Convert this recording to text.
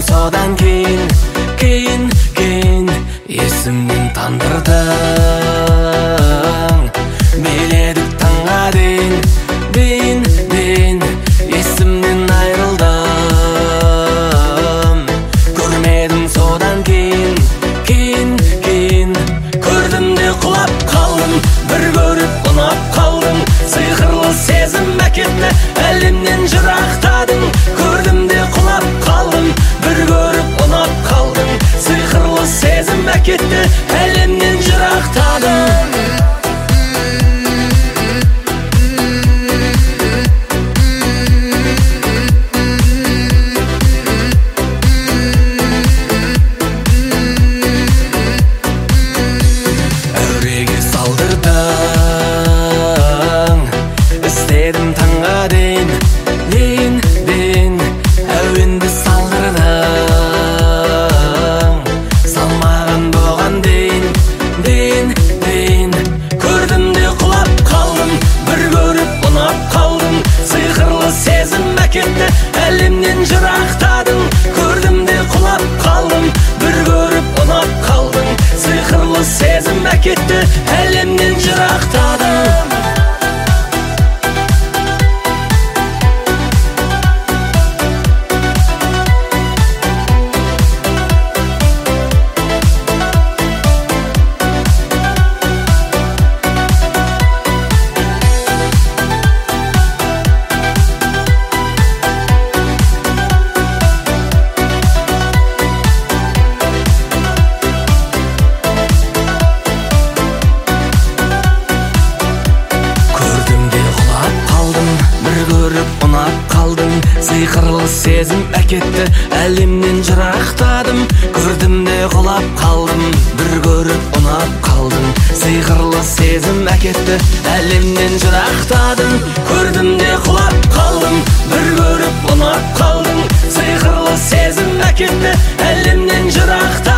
содан кейін есімнен тандырдың. Биледік таңға дейін есімнен айрылдым. Көрмедім содан кейін көрдім де құлап қалдым. Бір көріп ұнап қалдым. Сиқырлы сезім әкетті, әлемнен жырақтадың. Көрдім де құлап қалдым. Бір көріп ұнап қалдың. Сиқырлы сезім әкетті, әлемнен жырақтадың. Әуреге салдырдың, істедім таңға дейін әуенді салдырдың. Салмаған бұған дейін көрдім де құлап қалдым. Бір көріп ұнап қалдым. Сиқырлы сезім әкетті, әлемнен жырақтадың. Көрдім де құлап қалдым. Бір көріп ұнап қалдың. Сиқырлы сезім әкетті, әлемнен жырақтадың. Ұнап қалдың, сиқырлы сезім әкетті, әлемнен жырақтадым. Көрдім де құлап қалдым. Бір көріп ұнап қалдың. Сиқырлы сезім әкетті, әлемнен жырақтадым. Көрдім де құлап қалдым. Бір көріп ұнап қалдың. Сиқырлы сезім әкетті, әлемнен жырақтадым.